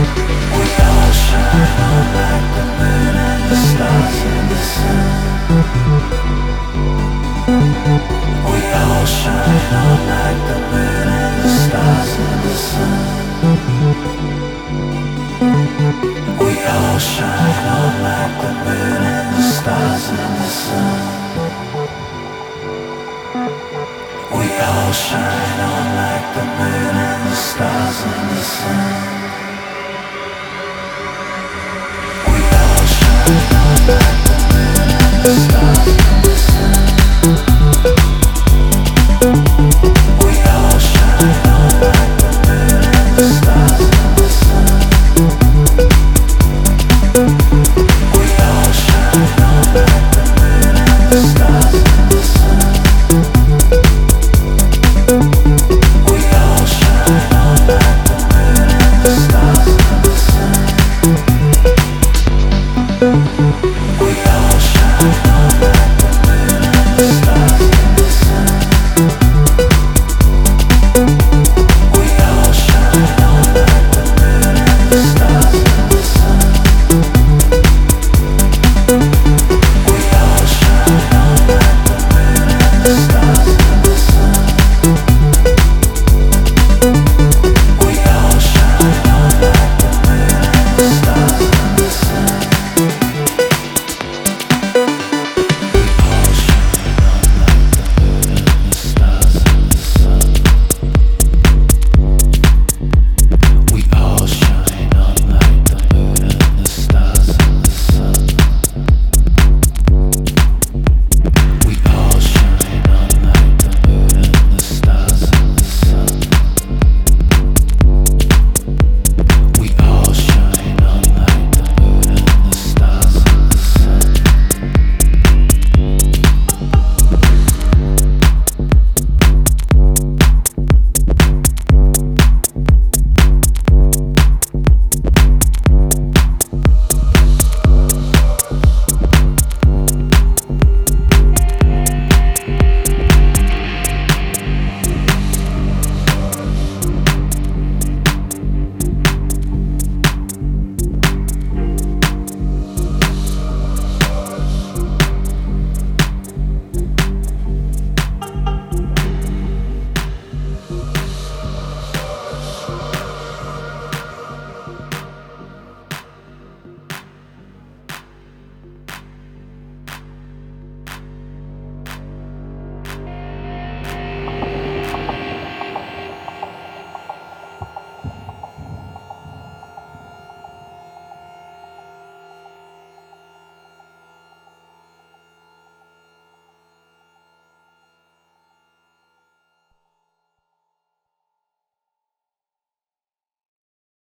We all shine on like the moon and the stars in the sun. We all shine on like the moon and the stars in the sun. We all shine on like the moon and the stars in the sun. We all shine on like the moon and the stars in the sun. We all shine on like the moon and the stars in the sun. We all shine on like the moon and the stars in the sun. We all shine on like the moon and the stars in the sun. We all shine on like the moon and the stars in the sun.